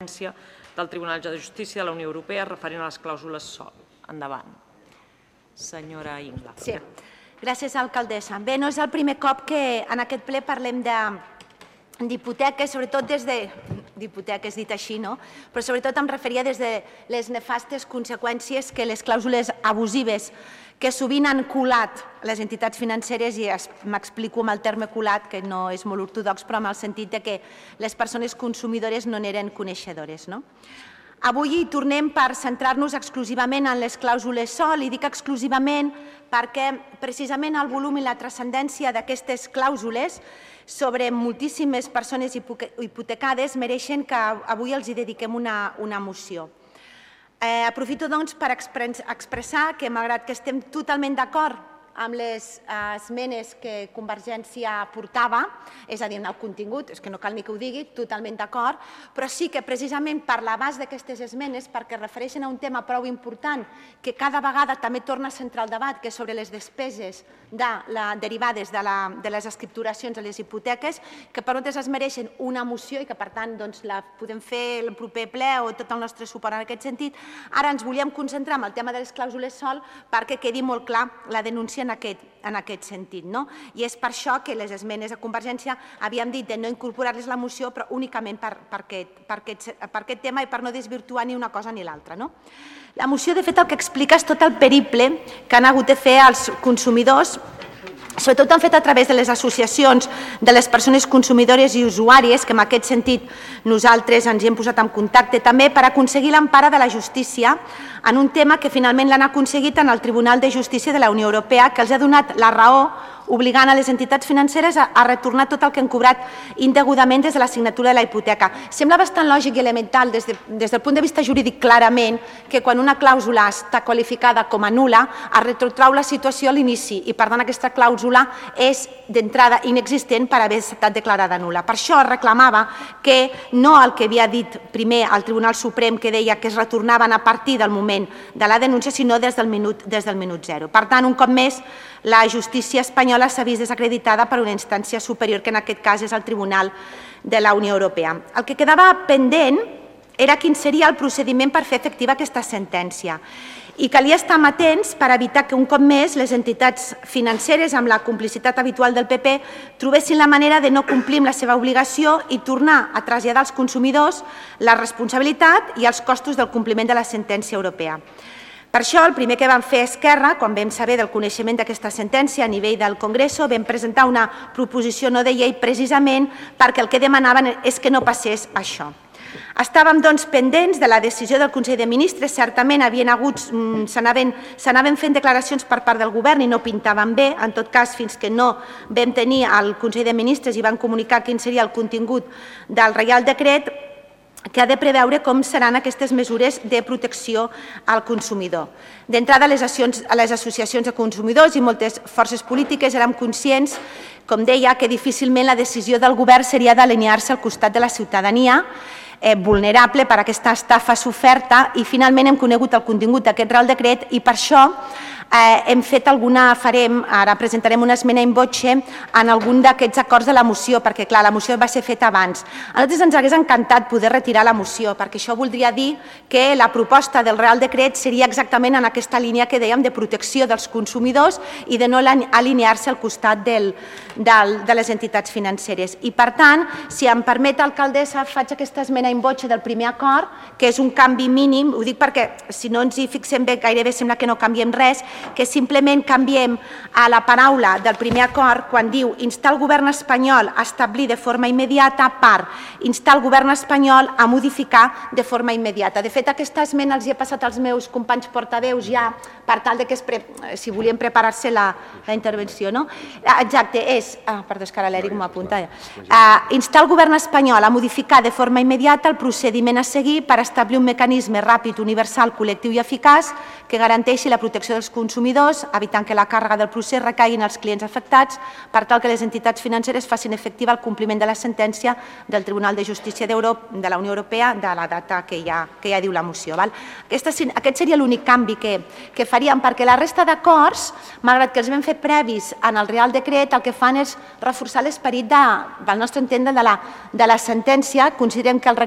del Tribunal de Justícia de la Unió Europea referent a les clàusules SOL. Endavant. Senyora Ingla. Sí, gràcies, alcaldessa. Bé, no és el primer cop que en aquest ple parlem d'hipoteques, sobretot des de... d'hipoteques dit així, no? Però sobretot em referia des de les nefastes conseqüències que les clàusules abusives que sovint han colat les entitats financeres, i m'explico amb el terme colat, que no és molt ortodox, però en el sentit que les persones consumidores no n'eren coneixedores. Avui hi tornem per centrar-nos exclusivament en les clàusules SOL, i dic exclusivament perquè precisament el volum i la transcendència d'aquestes clàusules sobre moltíssimes persones hipotecades mereixen que avui els hi dediquem una moció. Aprofito, doncs, per expressar que, malgrat que estem totalment d'acord amb les esmenes que Convergència portava, és a dir, en el contingut, és que no cal ni que ho digui, totalment d'acord, però sí que precisament per l'abast d'aquestes esmenes, perquè refereixen a un tema prou important que cada vegada també torna a centrar el debat, que és sobre les despeses derivades de les escripturacions de les hipoteques, que per nosaltres es mereixen una moció i que, per tant, la podem fer el proper ple o tot el nostre suport en aquest sentit. Ara ens volíem concentrar en el tema de les clàusules SOL perquè quedi molt clar la denúncia en aquest sentit. I és per això que les esmenes a Convergència havíem dit de no incorporar-les a la moció, però únicament per aquest tema i per no desvirtuar ni una cosa ni l'altra. La moció, de fet, el que explica és tot el periple que han hagut de fer els consumidors, sobretot han fet a través de les associacions de les persones consumidores i usuàries, que en aquest sentit nosaltres ens hi hem posat en contacte també per aconseguir l'empara de la justícia en un tema que finalment l'han aconseguit en el Tribunal de Justícia de la Unió Europea, que els ha donat la raó obligant a les entitats financeres a retornar tot el que han cobrat indegudament des de la signatura de la hipoteca. Sembla bastant lògic i elemental des del punt de vista jurídic clarament que quan una clàusula està qualificada com a nul·la es retrotrau la situació a l'inici i per tant aquesta clàusula és d'entrada inexistent per haver estat declarada nul·la. Per això es reclamava que no el que havia dit primer el Tribunal Suprem, que deia que es retornaven a partir del moment de la denúncia, sinó des del minut zero. Per tant, un cop més, la justícia espanyola s'ha vist desacreditada per una instància superior, que en aquest cas és el Tribunal de la Unió Europea. El que quedava pendent era quin seria el procediment per fer efectiva aquesta sentència. I calia estar amatents per evitar que un cop més les entitats financeres, amb la complicitat habitual del PP, trobessin la manera de no complir amb la seva obligació i tornar a traslladar als consumidors la responsabilitat i els costos del compliment de la sentència europea. Per això, el primer que vam fer Esquerra, quan vam saber del coneixement d'aquesta sentència a nivell del Congreso, vam presentar una proposició no de llei precisament perquè el que demanaven és que no passés això. Estàvem, doncs, pendents de la decisió del Consell de Ministres. Certament s'anaven fent declaracions per part del govern i no pintaven bé, en tot cas, fins que no vam tenir el Consell de Ministres i van comunicar quin seria el contingut del Reial Decret, que ha de preveure com seran aquestes mesures de protecció al consumidor. D'entrada, les associacions de consumidors i moltes forces polítiques érem conscients, com deia, que difícilment la decisió del govern seria d'alinear-se al costat de la ciutadania vulnerable per aquesta estafa soferta, i finalment hem conegut el contingut d'aquest Reial Decret i per això ara presentarem una esmena in voce en algun d'aquests acords de la moció, perquè, clar, la moció va ser feta abans. A nosaltres ens hagués encantat poder retirar la moció, perquè això voldria dir que la proposta del Reial Decret seria exactament en aquesta línia que dèiem de protecció dels consumidors i de no alinear-se al costat de les entitats financeres. I, per tant, si em permet, alcaldessa, faig aquesta esmena in voce del primer acord, que és un canvi mínim, ho dic perquè si no ens hi fixem bé gairebé sembla que no canviem res, que simplement canviem a la paraula del primer acord quan diu instar el govern espanyol a establir de forma immediata per instar el govern espanyol a modificar de forma immediata. De fet, aquesta esmena els hi he passat als meus companys portaveus ja per tal que si volien preparar-se la intervenció. Exacte, és... Perdó, és que ara l'Eric m'ho apunta. Instar el govern espanyol a modificar de forma immediata el procediment a seguir per establir un mecanisme ràpid, universal, col·lectiu i eficaç que garanteixi la protecció dels consumidors, evitant que la càrrega del procés recaigui en els clients afectats, per tal que les entitats financeres facin efectiva el compliment de la sentència del Tribunal de Justícia de la Unió Europea de la data que ja diu la moció. Aquest seria l'únic canvi que faríem, perquè la resta d'acords, malgrat que els vam fer previs en el Reial Decret, el que fan és reforçar l'esperit del nostre entendre de la sentència. Considerem que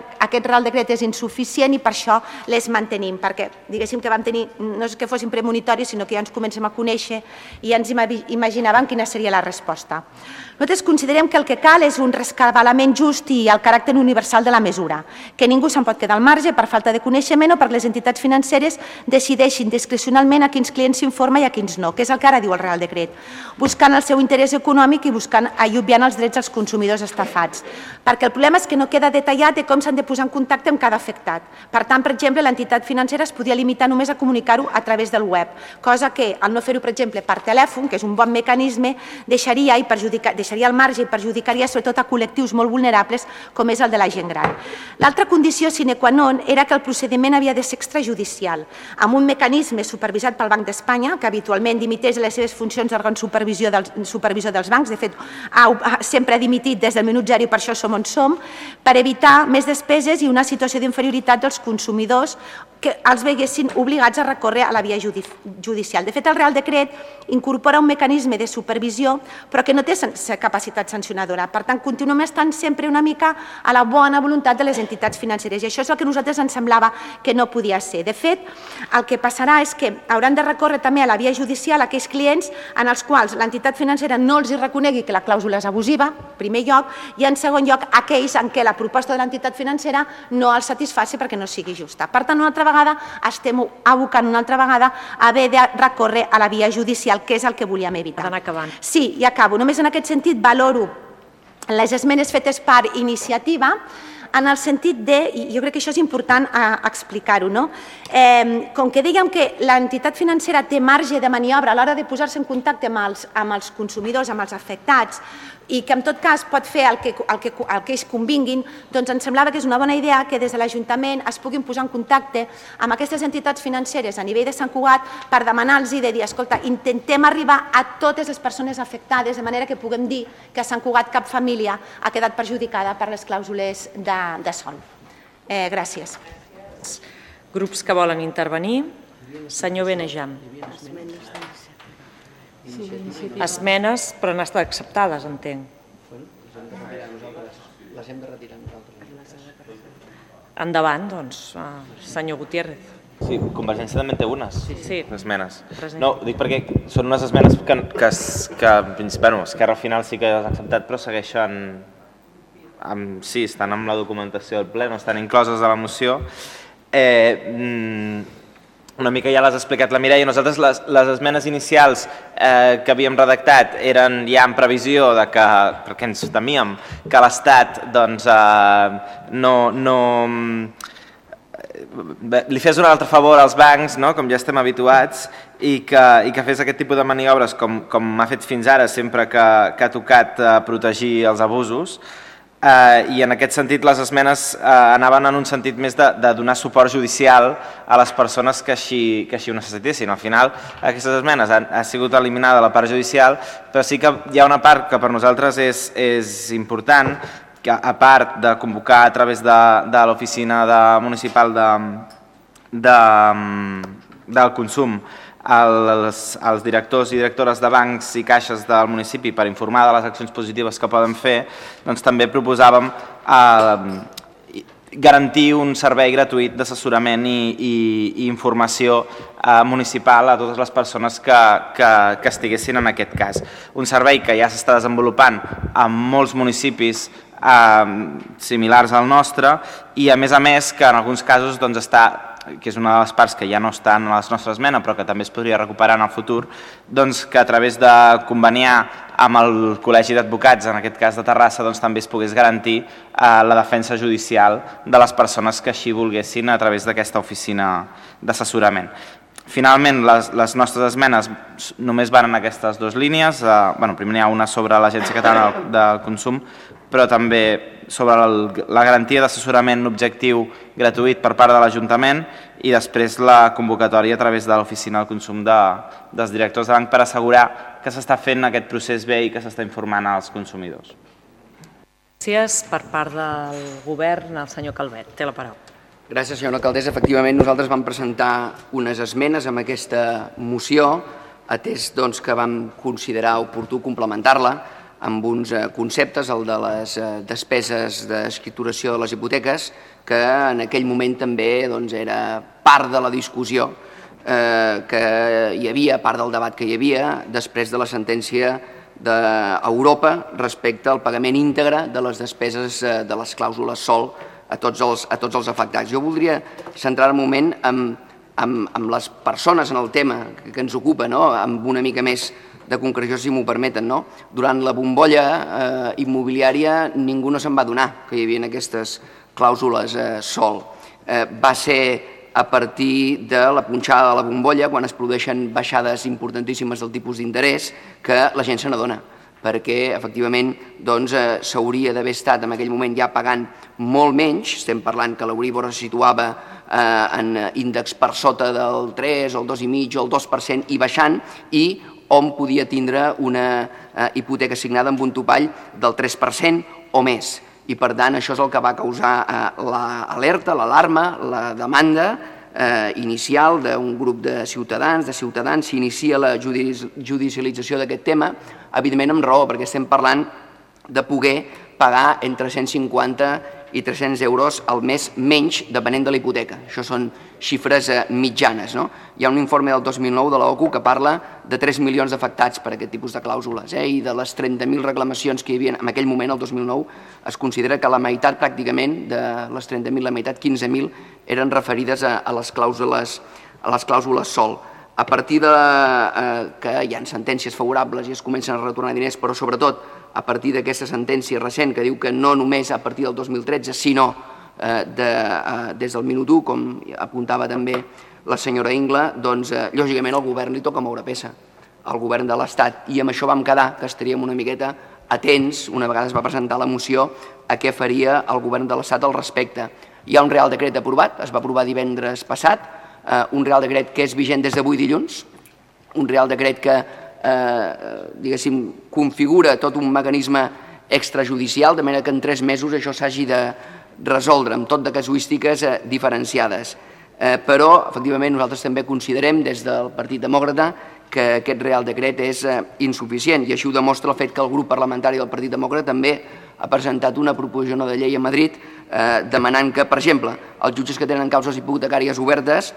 aquest Real Decret és insuficient i per això les mantenim, perquè diguéssim que vam tenir, no és que fossin premonitoris, sinó que ja ens comencem a conèixer i ja ens imaginàvem quina seria la resposta. Nosaltres considerem que el que cal és un rescabalament just i el caràcter universal de la mesura, que ningú se'n pot quedar al marge per falta de coneixement o perquè les entitats financeres decideixin discrecionalment a quins clients s'informa i a quins no, que és el que ara diu el Real Decret, buscant el seu interès econòmic i obviant els drets dels consumidors estafats. Perquè el problema és que no queda detallat de com s'han de posar en contacte amb cada afectat. Per tant, per exemple, l'entitat financera es podia limitar només a comunicar-ho a través del web, cosa que, al no fer-ho, per exemple, per telèfon, que és un bon mecanisme, deixaria al marge i perjudicaria sobretot a col·lectius molt vulnerables com és el de la gent gran. L'altra condició sine qua non era que el procediment havia de ser extrajudicial, amb un mecanisme supervisat pel Banc d'Espanya, que habitualment dimiteix les seves funcions d'òrgan supervisor dels bancs, de fet, sempre ha dimitit des del minut zero i per això som on som, per evitar més despeses i una situació d'inferioritat dels consumidors que els veiessin obligats a recórrer a la via judicial. De fet, el Real Decret incorpora un mecanisme de supervisió, però que no té capacitat sancionadora. Per tant, continuem estant sempre una mica a la bona voluntat de les entitats financeres i això és el que a nosaltres ens semblava que no podia ser. De fet, el que passarà és que hauran de recórrer també a la via judicial aquells clients en els quals l'entitat financera no els reconegui que la clàusula és abusiva, en primer lloc, i en segon lloc aquells en què la proposta de l'entitat financera no els satisfaci perquè no sigui justa. Per tant, una altra vegada estem abocant una altra vegada a haver de recórrer a la via judicial, que és el que volíem evitar. Anar acabant. Sí, i acabo. Només en aquest sentit valoro les esmenes fetes per iniciativa en el sentit de, i jo crec que això és important explicar-ho, no? Com que dèiem que l'entitat financera té marge de maniobra a l'hora de posar-se en contacte amb els consumidors, amb els afectats, i que en tot cas pot fer el que ells convinguin, doncs ens semblava que és una bona idea que des de l'Ajuntament es puguin posar en contacte amb aquestes entitats financeres a nivell de Sant Cugat per demanar-los i de dir, escolta, intentem arribar a totes les persones afectades de manera que puguem dir que a Sant Cugat cap família ha quedat perjudicada per les clàusules de sol. Gràcies. Grups que volen intervenir. Senyor Benejam. Esmenes, però han estat acceptades, entenc. Les hem de retirar nosaltres. Endavant, doncs, senyor Gutiérrez. Sí, Convergència també té unes esmenes. No, dic perquè són unes esmenes que Esquerra al final sí que les ha acceptat, però segueixen, sí, estan amb la documentació del ple, no estan incloses a la moció. Una mica ja l'has explicat la Mireia. Nosaltres les esmenes inicials que havíem redactat eren ja en previsió de que, perquè ens temíem, que l'Estat li fes un altre favor als bancs, com ja estem habituats, i que fes aquest tipus de maniobres com ha fet fins ara sempre que ha tocat protegir els abusos. I en aquest sentit les esmenes anaven en un sentit més de donar suport judicial a les persones que així ho necessitessin. Al final aquestes esmenes ha sigut eliminada la part judicial, però sí que hi ha una part que per nosaltres és important, que a part de convocar a través de l'oficina municipal del consum als directors i directores de bancs i caixes del municipi per informar de les accions positives que poden fer, doncs també proposàvem garantir un servei gratuït d'assessorament i informació municipal a totes les persones que estiguessin en aquest cas. Un servei que ja s'està desenvolupant en molts municipis similars al nostre i a més que en alguns casos està, que és una de les parts que ja no està en la nostra esmena però que també es podria recuperar en el futur, doncs que a través de conveniar amb el Col·legi d'Advocats, en aquest cas de Terrassa, doncs també es pogués garantir la defensa judicial de les persones que així volguessin a través d'aquesta oficina d'assessorament. Finalment, les nostres esmenes només van en aquestes dues línies. Primer hi ha una sobre l'Agència Catalana del Consum, però també sobre la garantia d'assessorament objectiu gratuït per part de l'Ajuntament i després la convocatòria a través de l'Oficina del Consum dels directors de banc per assegurar que s'està fent aquest procés bé i que s'està informant als consumidors. Gràcies. Per part del Govern, el senyor Calvet. Té la paraula. Gràcies, senyora alcaldessa. Efectivament, nosaltres vam presentar unes esmenes amb aquesta moció, atès que vam considerar oportú complementar-la amb uns conceptes, el de les despeses d'escrituració de les hipoteques, que en aquell moment també era part de la discussió que hi havia, part del debat que hi havia després de la sentència d'Europa respecte al pagament íntegre de les despeses de les clàusules SOL a tots els afectats. Jo voldria centrar un moment amb les persones en el tema que ens ocupa, amb una mica més de concreció, si m'ho permeten. Durant la bombolla immobiliària ningú no se'n va adonar que hi havia aquestes clàusules SOL. Va ser a partir de la punxada de la bombolla, quan es produeixen baixades importantíssimes del tipus d'interès, que la gent se n'adona, perquè efectivament s'hauria d'haver estat en aquell moment ja pagant molt menys. Estem parlant que l'Euríbor es situava en índex per sota del 3, el 2,5 o el 2% i baixant, i hom podia tindre una hipoteca signada amb un topall del 3% o més. I per tant això és el que va causar l'alerta, l'alarma, la demanda inicial d'un grup de ciutadans, s'inicia la judicialització d'aquest tema, evidentment amb raó, perquè estem parlant de poder pagar entre 150 i 300 euros al mes menys, depenent de la hipoteca. Això són xifres mitjanes. Hi ha un informe del 2009 de l'OCU que parla de 3 milions d'afectats per aquest tipus de clàusules, i de les 30.000 reclamacions que hi havia en aquell moment, el 2009, es considera que la meitat pràcticament de les 30.000, la meitat, 15.000, eren referides a les clàusules SOL. A partir que hi ha sentències favorables i es comencen a retornar diners, però sobretot a partir d'aquesta sentència recent que diu que no només a partir del 2013, sinó des del minut 1, com apuntava també la senyora Ingla, doncs lògicament al govern li toca moure peça, al govern de l'Estat, i amb això vam quedar que estaríem una miqueta atents, una vegada es va presentar la moció, a què faria el govern de l'Estat al respecte. Hi ha un Real Decret aprovat, es va aprovar divendres passat, un Real Decret que és vigent des d'avui dilluns, un Real Decret que diguéssim, configura tot un mecanisme extrajudicial, de manera que en 3 mesos això s'hagi de resoldre amb tot de casuístiques diferenciades. Però, efectivament, nosaltres també considerem des del Partit Demòcrata que aquest Real Decret és insuficient, i així ho demostra el fet que el grup parlamentari del Partit Demòcrata també ha presentat una proposició de llei a Madrid demanant que, per exemple, els jutges que tenen causes hipotecàries obertes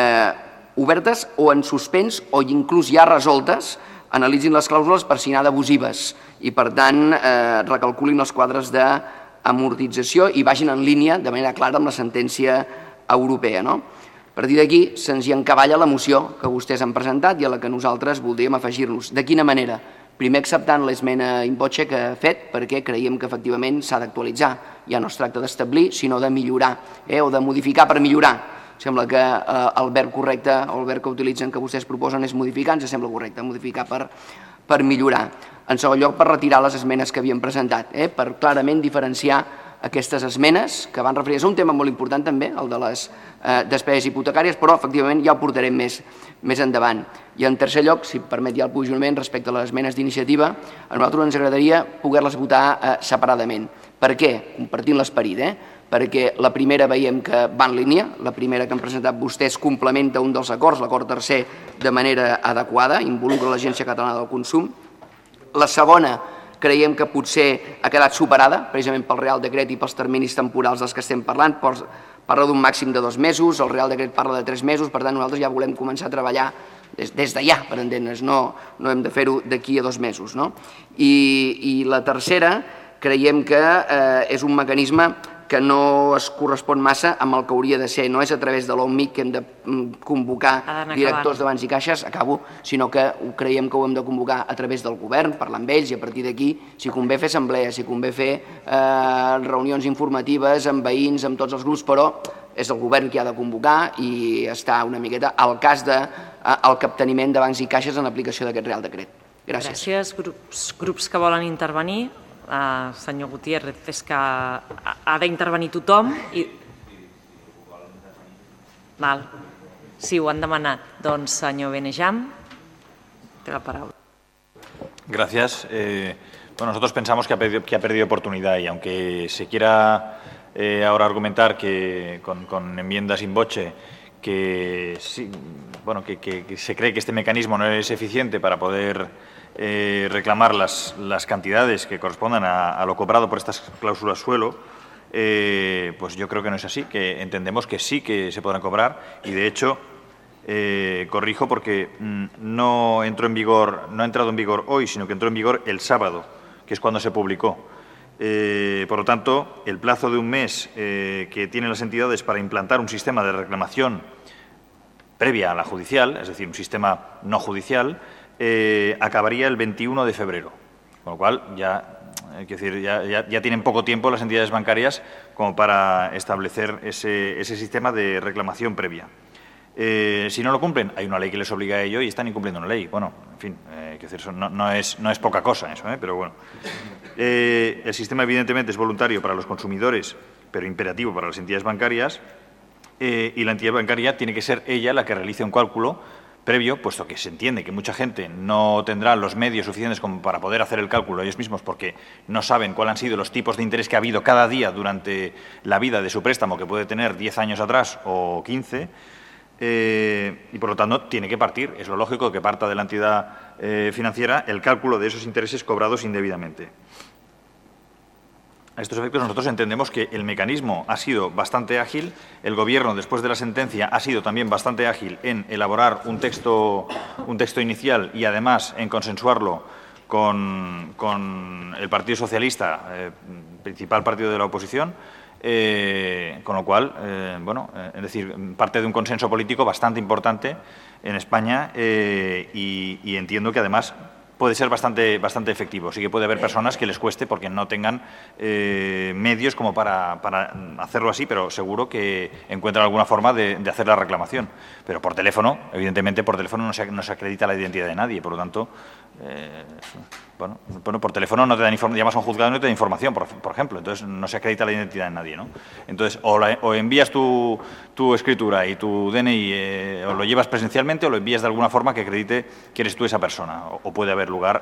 o en suspens o inclús ja resoltes, analitzin les clàusules per si n'ha d'abusives i, per tant, recalculin els quadres d'amortització i vagin en línia de manera clara amb la sentència europea. A partir d'aquí se'ns hi encavalla la moció que vostès han presentat i a la que nosaltres voldríem afegir-nos. De quina manera? Primer acceptant l'esmena in voce que ha fet, perquè creiem que efectivament s'ha d'actualitzar. Ja no es tracta d'establir, sinó de millorar o de modificar per millorar. Sembla que el verb correcte o el verb que utilitzen, que vostès proposen, és modificar, ens sembla correcte, modificar per millorar. En segon lloc, per retirar les esmenes que havíem presentat, per clarament diferenciar aquestes esmenes que van referir a un tema molt important també, el de les despeses hipotecàries, però efectivament ja ho portarem més endavant. I en tercer lloc, si permet ja el posicionament respecte a les esmenes d'iniciativa, a nosaltres ens agradaria poder-les votar separadament. Per què? Compartint l'esperit, perquè la primera veiem que va en línia, la primera que han presentat vostès complementa un dels acords, l'acord tercer, de manera adequada, involucra l'Agència Catalana del Consum. La segona creiem que potser ha quedat superada, precisament pel Real Decret i pels terminis temporals dels que estem parlant, parla d'un màxim de 2 mesos, el Real Decret parla de 3 mesos, per tant nosaltres ja volem començar a treballar des d'allà, per entendre's, no hem de fer-ho d'aquí a 2 mesos. I la tercera creiem que és un mecanisme que no es correspon massa amb el que hauria de ser. No és a través de l'OMIC que hem de convocar directors de bancs i caixes, sinó que creiem que ho hem de convocar a través del govern, parlar amb ells, i a partir d'aquí, si convé fer assemblees, si convé fer reunions informatives amb veïns, amb tots els grups, però és el govern qui ha de convocar i està una miqueta al cas del capteniment de bancs i caixes en l'aplicació d'aquest Real Decret. Gràcies. Gràcies. Grups que volen intervenir. Senyor Gutiérrez, és que ha d'intervenir tothom. Sí, ho han demanat. Doncs, senyor Benejam, té la paraula. Gracias. Nosotros pensamos que ha perdido oportunidad y aunque se quiera ahora argumentar que con enmiendas in voce que se cree que este mecanismo no es eficiente para poder reclamar las cantidades que correspondan a lo cobrado por estas cláusulas suelo, pues yo creo que no es así, que entendemos que sí que se podrán cobrar y, de hecho, corrijo porque no ha entrado en vigor hoy, sino que entró en vigor el sábado, que es cuando se publicó. Por lo tanto, el plazo de un mes que tienen las entidades para implantar un sistema de reclamación previa a la judicial, es decir, un sistema no judicial, acabaría el 21 de febrero, con lo cual ya tienen poco tiempo las entidades bancarias como para establecer ese sistema de reclamación previa. Si no lo cumplen, hay una ley que les obliga a ello y están incumpliendo una ley. Bueno, en fin, no es poca cosa eso, pero bueno. El sistema, evidentemente, es voluntario para los consumidores, pero imperativo para las entidades bancarias, y la entidad bancaria tiene que ser ella la que realice un cálculo previo, puesto que se entiende que mucha gente no tendrá los medios suficientes como para poder hacer el cálculo ellos mismos porque no saben cuáles han sido los tipos de interés que ha habido cada día durante la vida de su préstamo, que puede tener 10 años atrás o 15, y por lo tanto tiene que partir, es lo lógico que parta de la entidad financiera el cálculo de esos intereses cobrados indebidamente. A estos efectos nosotros entendemos que el mecanismo ha sido bastante ágil, el Gobierno después de la sentencia ha sido también bastante ágil en elaborar un texto inicial y además en consensuarlo con el Partido Socialista, principal partido de la oposición, con lo cual, es decir, parte de un consenso político bastante importante en España y entiendo que además puede ser bastante efectivo. Sí que puede haber personas que les cueste porque no tengan medios como para hacerlo así, pero seguro que encuentran alguna forma de hacer la reclamación. Pero por teléfono, evidentemente, por teléfono no se acredita la identidad de nadie. Por lo tanto, por teléfono no te dan información, llamas a un juzgado y no te da información, por ejemplo. Entonces, no se acredita la identidad de nadie, ¿no? Entonces, o envías tu escritura y tu DNI, o lo llevas presencialmente o lo envías de alguna forma que acredite que eres tú esa persona, o puede haber lugar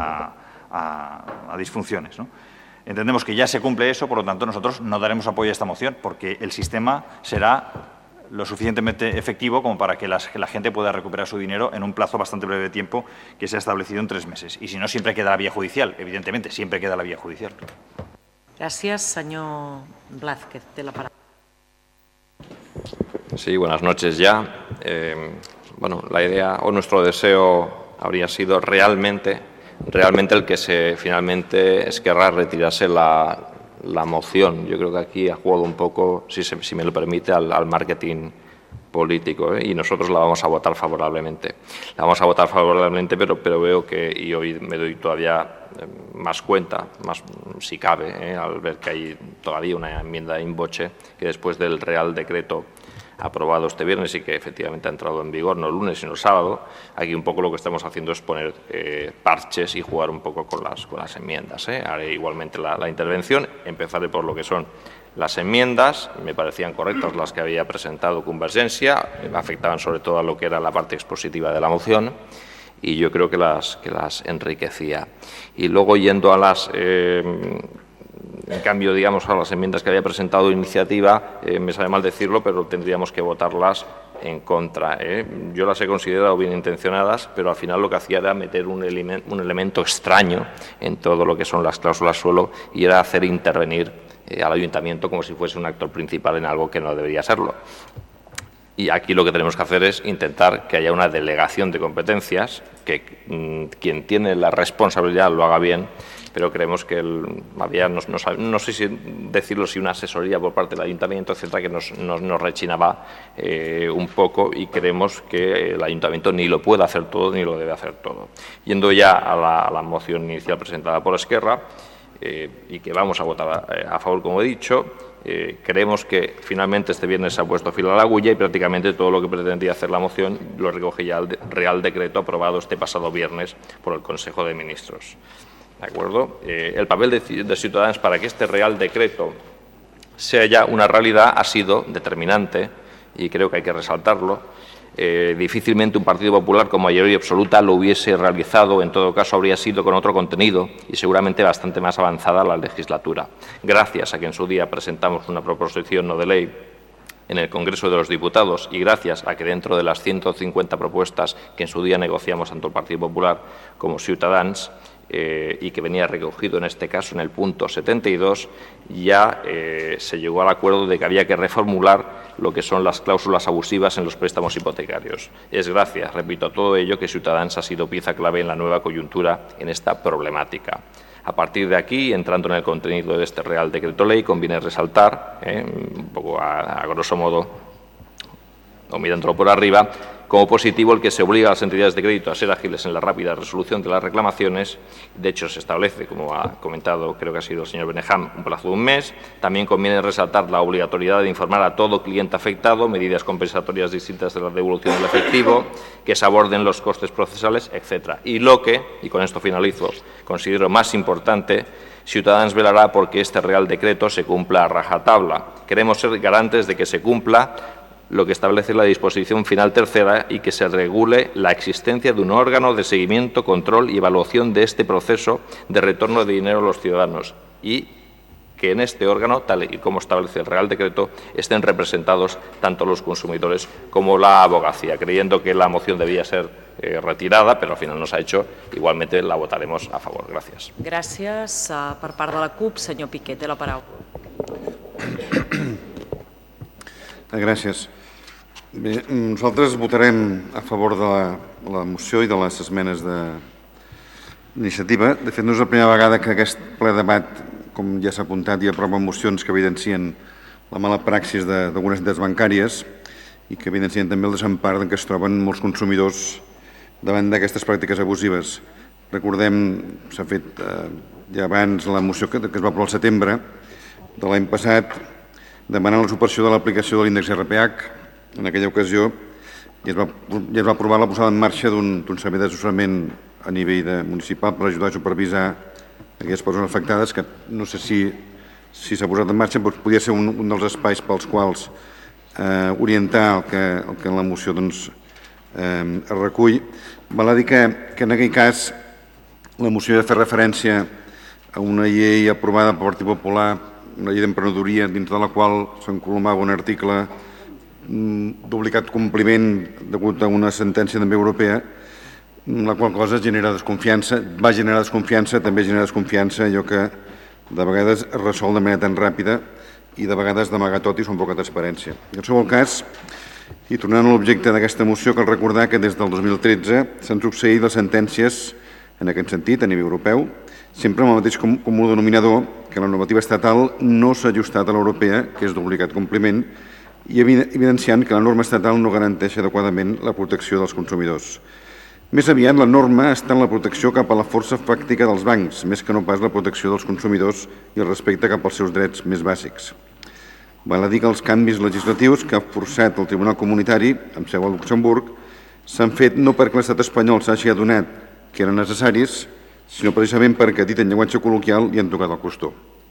a disfunciones, ¿no? Entendemos que ya se cumple eso, por lo tanto, nosotros no daremos apoyo a esta moción porque el sistema será lo suficientemente efectivo como para que la gente pueda recuperar su dinero en un plazo bastante breve de tiempo que se ha establecido en 3 meses. Y si no, siempre queda la vía judicial. Evidentemente, siempre queda la vía judicial. Gràcies. Senyor Blázquez, té la paraula. Sí, buenas noches ya. La idea o nuestro deseo habría sido realmente el que finalmente Esquerra retirase la moción. Yo creo que aquí ha jugado un poco, si me lo permite, al marketing político, y nosotros la vamos a votar favorablemente. La vamos a votar favorablemente, pero veo que, y hoy me doy todavía más cuenta, más si cabe, al ver que hay todavía una enmienda in voce, que después del Real Decreto aprobado este viernes y que efectivamente ha entrado en vigor no el lunes sino el sábado, aquí un poco lo que estamos haciendo es poner parches y jugar un poco con las enmiendas. Haré igualmente la intervención, empezaré por lo que son las enmiendas. Me parecían correctas las que había presentado Convergencia, afectaban sobre todo a lo que era la parte expositiva de la moción y yo creo que las enriquecía. Y luego yendo a las... En cambio, digamos, a las enmiendas que había presentado iniciativa, me sabe mal decirlo, pero tendríamos que votarlas en contra. Yo las he considerado bien intencionadas, pero al final lo que hacía era meter un elemento extraño en todo lo que son las cláusulas suelo y era hacer intervenir al ayuntamiento como si fuese un actor principal en algo que no debería serlo. Y aquí lo que tenemos que hacer es intentar que haya una delegación de competencias, que quien tiene la responsabilidad lo haga bien, pero creemos que había, no sé si decirlo, si una asesoría por parte del ayuntamiento, etcétera, que nos rechinaba un poco y creemos que el ayuntamiento ni lo puede hacer todo ni lo debe hacer todo. Yendo ya a la moción inicial presentada por Esquerra, y que vamos a votar a favor, como he dicho, creemos que finalmente este viernes se ha puesto filo a la agulla y prácticamente todo lo que pretendía hacer la moción lo recoge ya el Real Decreto aprobado este pasado viernes por el Consejo de Ministros. ¿De acuerdo? El papel de Ciudadanos para que este Real Decreto sea ya una realidad ha sido determinante y creo que hay que resaltarlo. Difícilmente un Partido Popular con mayoría absoluta lo hubiese realizado, en todo caso habría sido con otro contenido y seguramente bastante más avanzada la legislatura. Gracias a que en su día presentamos una proposición no de ley en el Congreso de los Diputados y gracias a que dentro de las 150 propuestas que en su día negociamos tanto el Partido Popular como Ciutadans, y que venía recogido en este caso en el punto 72, ya se llegó al acuerdo de que había que reformular lo que son las cláusulas abusivas en los préstamos hipotecarios. Es gracias, repito, a todo ello que Ciutadans ha sido pieza clave en la nueva coyuntura en esta problemática. A partir de aquí, entrando en el contenido de este Real Decreto Ley, conviene resaltar, un poco a grosso modo, o mirándolo por arriba, como positivo el que se obliga a las entidades de crédito a ser ágiles en la rápida resolución de las reclamaciones. De hecho, se establece, como ha comentado, creo que ha sido el señor Benejam, un plazo de un mes. También conviene resaltar la obligatoriedad de informar a todo cliente afectado, medidas compensatorias distintas de la devolución del efectivo, que se aborden los costes procesales, etc. Y lo que, y con esto finalizo, considero más importante, Ciutadans velará porque este Real Decreto se cumpla a rajatabla. Queremos ser garantes de que se cumpla lo que establece la disposición final tercera y que se regule la existencia de un órgano de seguimiento, control y evaluación de este proceso de retorno de dinero a los ciudadanos y que en este órgano, tal y como establece el Real Decreto, estén representados tanto los consumidores como la abogacía. Creyendo que la moción debía ser retirada, però al final no s'ha hecho, igualmente la votaremos a favor. Gràcies. Gràcies. Per part de la CUP, senyor Piqué, té la paraula. Gràcies. Bé, nosaltres votarem a favor de la moció i de les esmenes d'iniciativa. De fet, no és la primera vegada que aquest ple debat, com ja s'ha apuntat, hi aprova mocions que evidencien la mala praxis d'algunes entitats bancàries i que evidencien també el desempar en què es troben molts consumidors davant d'aquestes pràctiques abusives. Recordem, s'ha fet ja abans la moció que es va aprovar al setembre de l'any passat, demanant la supressió de l'aplicació de l'índex RPH. En aquella ocasió ja es va aprovar la posada en marxa d'un servei d'assessorament a nivell municipal per ajudar a supervisar aquelles persones afectades, que no sé si s'ha posat en marxa, però podria ser un dels espais pels quals orientar el que en la moció es recull. Val a dir que en aquell cas la moció ha de fer referència a una llei aprovada pel Partit Popular, una llei d'emprenedoria, dins de la qual s'encolomava un article d'obligat compliment degut a una sentència també europea, la qual cosa genera desconfiança, va generar desconfiança, també genera desconfiança allò que de vegades es resol de manera tan ràpida i de vegades d'amagar tot i són poca transparència. En qualsevol cas, i tornant a l'objecte d'aquesta moció, cal recordar que des del 2013 s'han succeït les sentències en aquest sentit a nivell europeu, sempre amb el mateix comú denominador, que la normativa estatal no s'ha ajustat a l'europea, que és d'obligat compliment, i evidenciant que la norma estatal no garanteix adequadament la protecció dels consumidors. Més aviat, la norma està en la protecció cap a la força fàctica dels bancs, més que no pas la protecció dels consumidors i el respecte cap als seus drets més bàsics. Val a dir que els canvis legislatius que ha forçat el Tribunal Comunitari, amb seu a Luxemburg, s'han fet no perquè l'estat espanyol s'hagi adonat que eren necessaris, sinó precisament perquè, dit en llenguatge col·loquial, li han tocat el costó.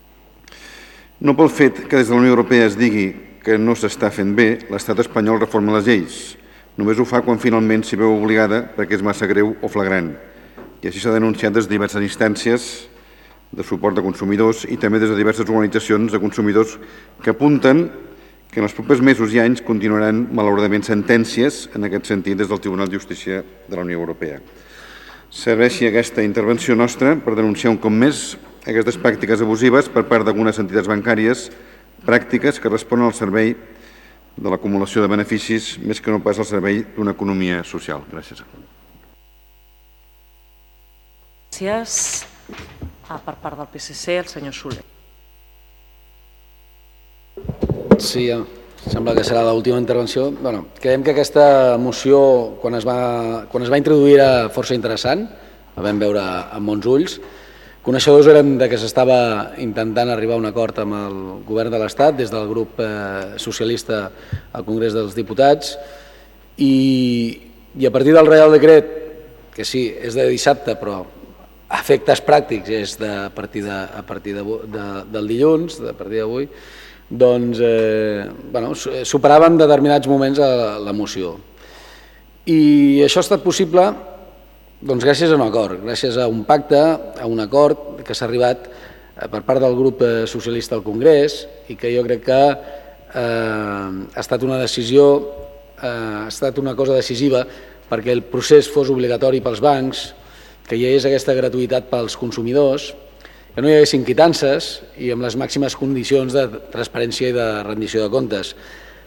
No pel fet que des de la Unió Europea es digui que no s'està fent bé, l'estat espanyol reforma les lleis. Només ho fa quan finalment s'hi veu obligada perquè és massa greu o flagrant. I així s'ha denunciat des de diverses instàncies de suport de consumidors i també des de diverses organitzacions de consumidors que apunten que en els propers mesos i anys continuaran malauradament sentències en aquest sentit des del Tribunal de Justícia de la Unió Europea. Serveixi aquesta intervenció nostra per denunciar un cop més aquestes pràctiques abusives per part d'algunes entitats bancàries, pràctiques que responen al servei de l'acumulació de beneficis més que no pas al servei d'una economia social. Gràcies. Gràcies. Per part del PSC, el senyor Soler. Sí, sembla que serà l'última intervenció. Creiem que aquesta moció, quan es va introduir, era força interessant, la vam veure amb bons ulls. Coneixedors érem que s'estava intentant arribar a un acord amb el govern de l'Estat des del grup socialista al Congrés dels Diputats i a partir del Real Decret, que sí, és de dissabte, però a efectes pràctics és a partir del dilluns, a partir d'avui, doncs superaven determinats moments a la moció. I això ha estat possible gràcies a un acord, gràcies a un pacte, a un acord que s'ha arribat per part del grup socialista al Congrés i que jo crec que ha estat una decisió, ha estat una cosa decisiva perquè el procés fos obligatori pels bancs, que hi hagués aquesta gratuïtat pels consumidors, que no hi haguessin quitances i amb les màximes condicions de transparència i de rendició de comptes.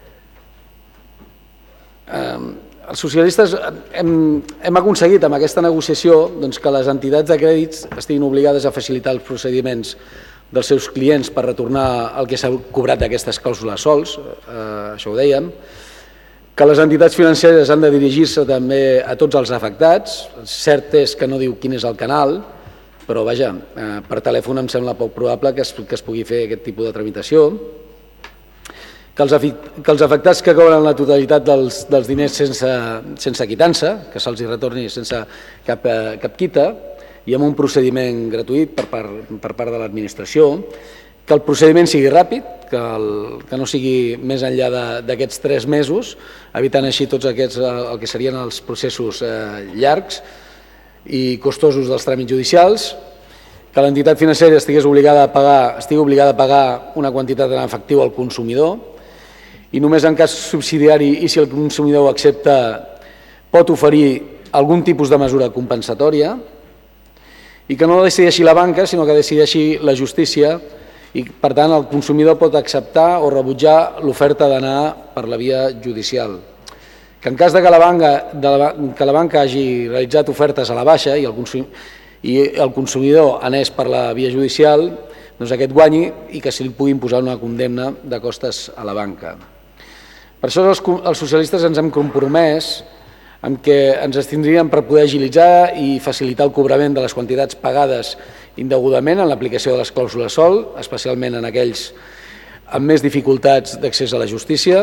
Els socialistes hem aconseguit amb aquesta negociació que les entitats de crèdits estiguin obligades a facilitar els procediments dels seus clients per retornar el que s'ha cobrat d'aquestes clàusules sols, això ho dèiem, que les entitats financeres han de dirigir-se també a tots els afectats. Cert és que no diu quin és el canal, però vaja, per telèfon em sembla poc probable que es pugui fer aquest tipus de tramitació, que els afectats que cobren la totalitat dels diners sense quitança, que se'ls retorni sense cap quita i amb un procediment gratuït per part de l'administració, que el procediment sigui ràpid, que no sigui més enllà d'aquests 3 mesos, evitant així tots aquests el que serien els processos llargs i costosos dels tràmits judicials, que l'entitat financera estigui obligada a pagar una quantitat en efectiu al consumidor i només en cas subsidiari i si el consumidor ho accepta pot oferir algun tipus de mesura compensatòria i que no decideixi la banca sinó que decideixi la justícia i per tant el consumidor pot acceptar o rebutjar l'oferta d'anar per la via judicial. Que en cas que la banca hagi realitzat ofertes a la baixa i el consumidor anés per la via judicial, doncs aquest guanyi i que se li pugui imposar una condemna de costes a la banca. Per això els socialistes ens hem compromès amb que ens abstindríem per poder agilitzar i facilitar el cobrament de les quantitats pagades indegudament en l'aplicació de les clàusules SOL, especialment en aquells amb més dificultats d'accés a la justícia.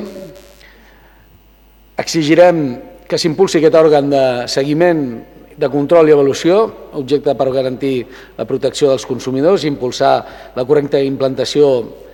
Exigirem que s'impulsi aquest òrgan de seguiment, de control i avaluació, objecte per garantir la protecció dels consumidors i impulsar la correcta implantació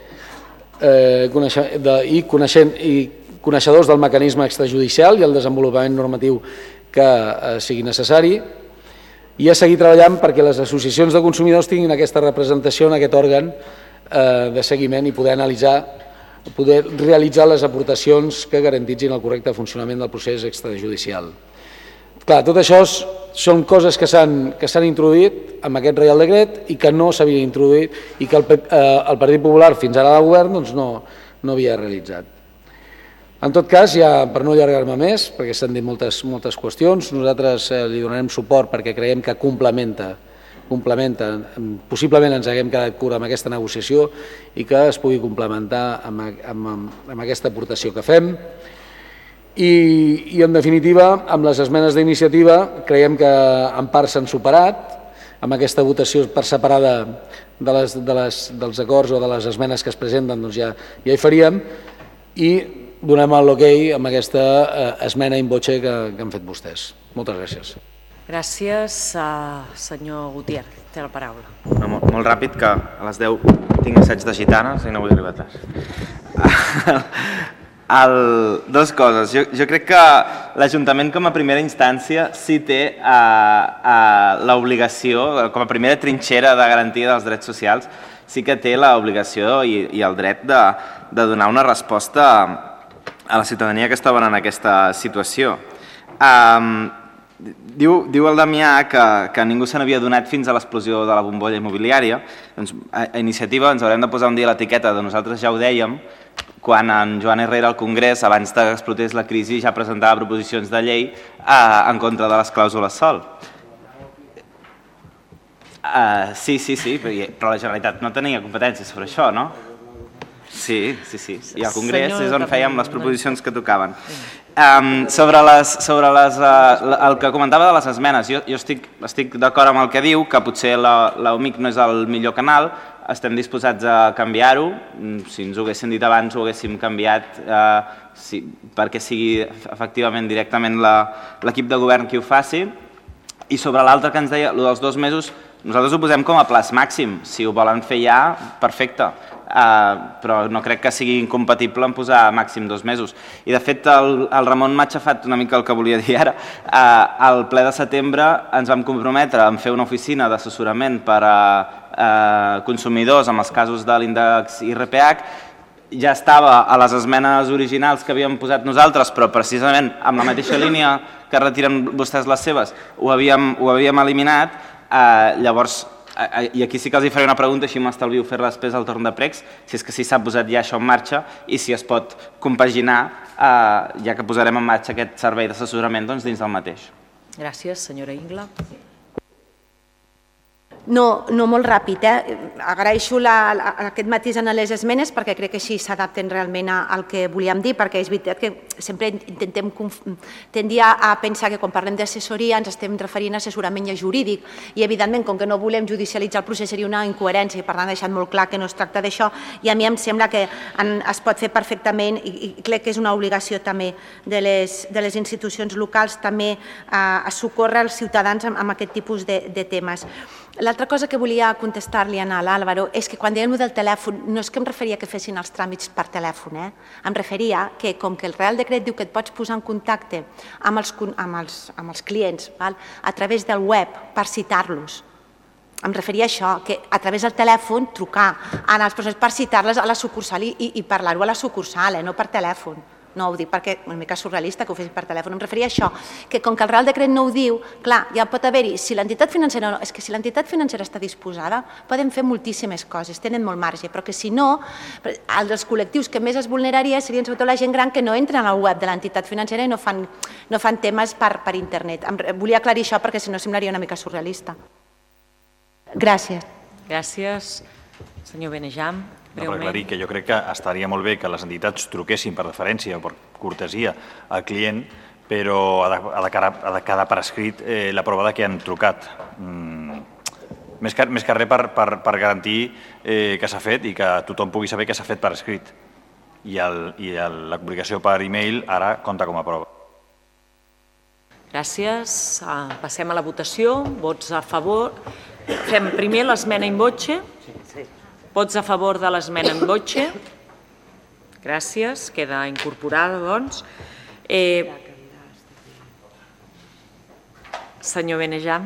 i coneixedors del mecanisme extrajudicial i el desenvolupament normatiu que sigui necessari, i a seguir treballant perquè les associacions de consumidors tinguin aquesta representació en aquest òrgan de seguiment i poder realitzar les aportacions que garantitzin el correcte funcionament del procés extrajudicial. Clar, tot això són coses que s'han introduït amb aquest Reial Decret i que no s'havien introduït i que el Partit Popular fins ara al govern no havia realitzat. En tot cas, ja per no allargar-me més, perquè s'han dit moltes qüestions, nosaltres li donarem suport perquè creiem que complementa, possiblement ens haguem quedat curt amb aquesta negociació i que es pugui complementar amb aquesta aportació que fem. I en definitiva, amb les esmenes d'iniciativa, creiem que en part s'han superat, amb aquesta votació per separada dels acords o de les esmenes que es presenten ja hi faríem, i donem l'ok amb aquesta esmena in voce que han fet vostès. Moltes gràcies. Gràcies. Senyor Gutiérrez, té la paraula. Molt ràpid, que a les 10 tinc assaig de gitanes i no vull arribar tard. Dues coses. Jo crec que l'Ajuntament com a primera instància sí té l'obligació, com a primera trinxera de garantia dels drets socials, sí que té l'obligació i el dret de donar una resposta a la ciutadania que estaven en aquesta situació. Diu el Damià que ningú se n'havia donat fins a l'explosió de la bombolla immobiliària. Doncs a Iniciativa ens haurem de posar un dia l'etiqueta de nosaltres ja ho dèiem, quan en Joan Herrera al Congrés, abans que explotés la crisi, ja presentava proposicions de llei en contra de les clàusules SOL. Sí, però la Generalitat no tenia competències sobre això, no? Sí. I al Congrés és on fèiem les proposicions que tocaven. Sobre el que comentava de les esmenes, jo estic d'acord amb el que diu, que potser l'OMIC no és el millor canal, estem disposats a canviar-ho, si ens ho haguessin dit abans ho haguéssim canviat perquè sigui efectivament directament l'equip de govern qui ho faci. I sobre l'altre que ens deia, el dels 2 mesos, nosaltres ho posem com a plaç màxim, si ho volen fer ja, perfecte. Però no crec que sigui incompatible en posar màxim 2 mesos. I de fet el Ramon m'ha aixafat una mica el que volia dir ara. Al ple de setembre ens vam comprometre a fer una oficina d'assessorament per a consumidors amb els casos de l'índex IRPH ja estava a les esmenes originals que havíem posat nosaltres, però precisament amb la mateixa línia que retiren vostès les seves, ho havíem eliminat. Llavors, i aquí sí que els faré una pregunta, així m'estalvio fer-la després al torn de pregs, si és que sí s'ha posat ja això en marxa i si es pot compaginar, ja que posarem en marxa aquest servei d'assessorament dins del mateix. Gràcies, senyora Ingla. No molt ràpid. Agraeixo aquest matís en les esmenes perquè crec que així s'adapten realment al que volíem dir, perquè és veritat que sempre intentem tendir a pensar que quan parlem d'assessoria ens estem referint a assessorament ja jurídic i, evidentment, com que no volem judicialitzar el procés seria una incoherència i, per tant, ha deixat molt clar que no es tracta d'això i a mi em sembla que es pot fer perfectament i crec que és una obligació també de les institucions locals també a socórrer els ciutadans amb aquest tipus de temes. L'altra cosa que volia contestar-li a l'Àlvaro és que quan dèiem del telèfon no és que em referia que fessin els tràmits per telèfon, em referia que com que el Real Decret diu que et pots posar en contacte amb els clients a través del web per citar-los, em referia a això, que a través del telèfon trucar a les persones per citar-les a la sucursal i parlar-ho a la sucursal, no per telèfon. No ho dic perquè és una mica surrealista que ho fessin per telèfon. Em referia a això, que com que el Real Decret no ho diu, clar, ja pot haver-hi, si l'entitat financera no, és que si l'entitat financera està disposada, poden fer moltíssimes coses, tenen molt marge, però que si no, els col·lectius que més es vulneraria serien sobretot la gent gran que no entren al web de l'entitat financera i no fan temes per internet. Volia aclarir això perquè si no semblaria una mica surrealista. Gràcies. Gràcies. Senyor Benejam. Per aclarir que jo crec que estaria molt bé que les entitats truquessin per deferència o per cortesia al client, però ha de quedar per escrit la prova que han trucat. Més que res per garantir que s'ha fet i que tothom pugui saber que s'ha fet per escrit. I la comunicació per e-mail ara compta com a prova. Gràcies. Passem a la votació. Vots a favor. Fem primer l'esmena in voce. Vots a favor de l'esmena in voce. Gràcies. Queda incorporada, doncs. Senyor Benejam.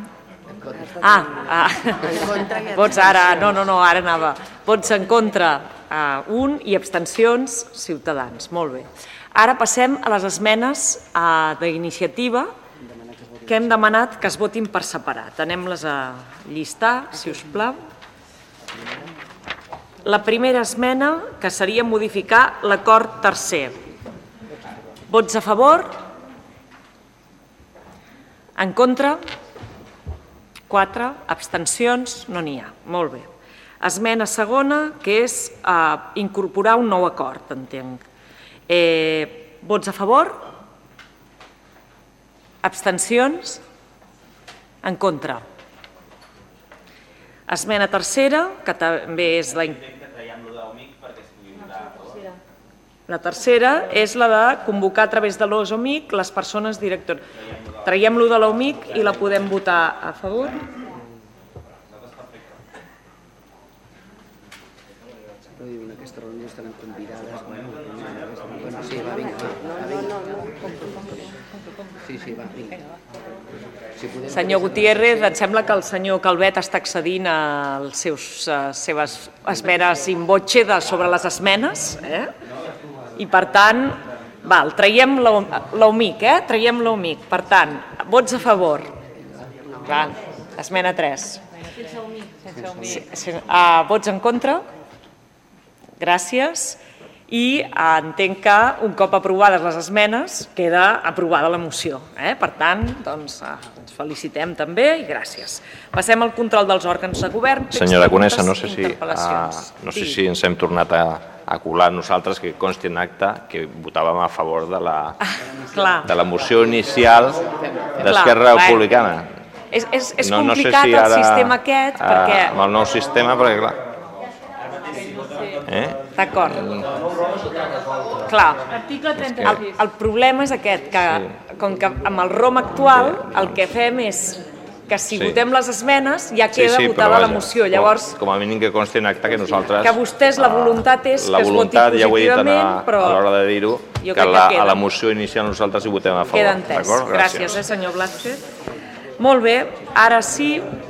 Vots ara... No, ara anava. Vots en contra, 1, i abstencions, Ciutadans. Molt bé. Ara passem a les esmenes d'iniciativa que hem demanat que es votin per separat. Anem-les a llistar, si us plau. La primera esmena, que seria modificar l'acord tercer. Vots a favor? En contra? 4. Abstencions? No n'hi ha. Molt bé. Esmena segona, que és incorporar un nou acord, entenc. Vots a favor? Abstencions? En contra? Esmena tercera, que també és la tercera, és la de convocar a través de l'OSOMIC les persones directores. Traiem-lo de l'OMIC i la podem votar a favor. Aquestes reunions estaran convidades. Sí, va, vinga. Sí, va, vinga. Senyor Gutiérrez, em sembla que el senyor Calvet està accedint a les seves esmenes in voce sobre les esmenes, i per tant, traiem l'OMIC, traiem l'OMIC. Per tant, vots a favor. Esmena 3. Vots en contra? Gràcies. I entenc que un cop aprovades les esmenes queda aprovada la moció. Per tant, ens felicitem també i gràcies. Passem al control dels òrgans de govern. Senyora Conesa, no sé si ens hem tornat a colar nosaltres, que consti en acte que votàvem a favor de la moció inicial d'Esquerra Republicana. És complicat el sistema aquest perquè... Amb el nou sistema, perquè clar... D'acord. Clar, el problema és aquest, que com que amb el ROM actual el que fem és que si votem les esmenes ja queda votada la moció. Llavors, com a mínim que consti en acte que nosaltres... Que vostès, la voluntat és que es voti positivament, però... A l'hora de dir-ho, que a la moció inicial nosaltres hi votem a favor. Queda entès. Gràcies, senyor Blázquez. Molt bé, ara sí,